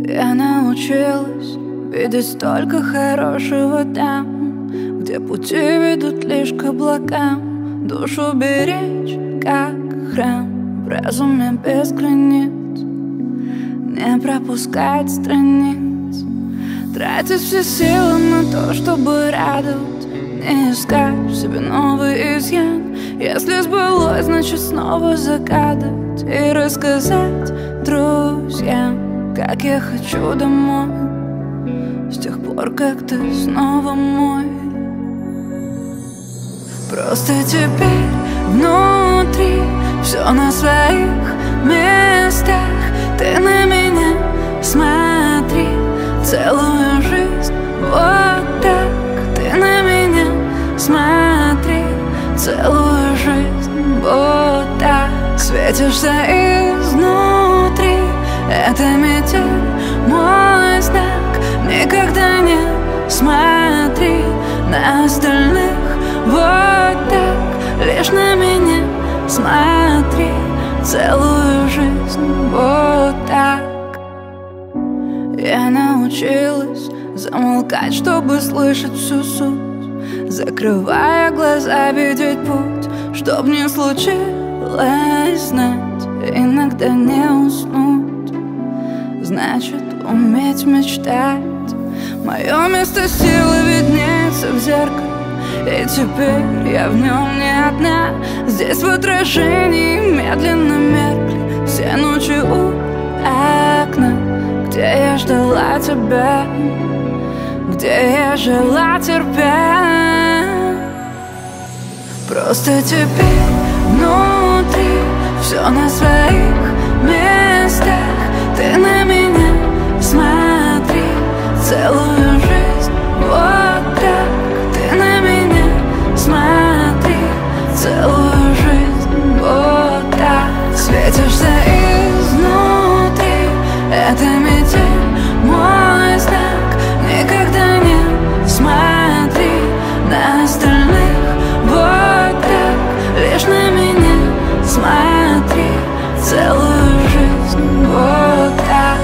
Я научилась видеть столько хорошего там, где пути ведут лишь к облакам. Душу беречь, как храм, в разуме без границ, не пропускать страниц, тратить все силы на то, чтобы радовать, не искать в себе новый изъян. Если сбылось, значит снова загадывать и рассказать друзьям, как я хочу домой, с тех пор, как ты снова мой. Просто теперь внутри все на своих местах. Ты на меня смотри, целую жизнь вот так. Ты на меня смотри, целую жизнь вот так. Светишься изнутри, это метель, мой знак. Никогда не смотри на остальных вот так. Лишь на меня смотри, целую жизнь вот так. Я научилась замолкать, чтобы слышать всю суть, закрывая глаза, видеть путь. Чтоб не случилось, знать, иногда не уснуть, значит уметь мечтать. Мое место силы виднеется в зеркале, и теперь я в нем не одна. Здесь в отражении медленно меркли все ночи у окна, где я ждала тебя, где я жила терпя. Просто теперь внутри все на своих местах. Ты на меня смотри, целую жизнь вот так. Ты на меня смотри, целую жизнь вот так. Светишься изнутри, это метель, мой знак. Никогда не смотри на остальных вот так. Лишь на меня смотри, целую жизнь вот так.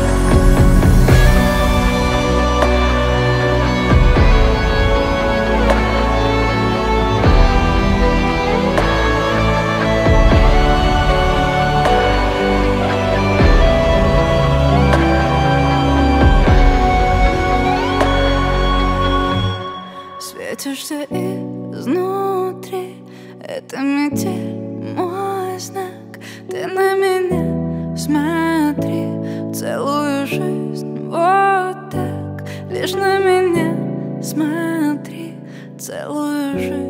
Светишься изнутри, это метель, мой знак. Ты на меня смотри, целую жизнь вот так. Лишь на меня смотри, целую жизнь.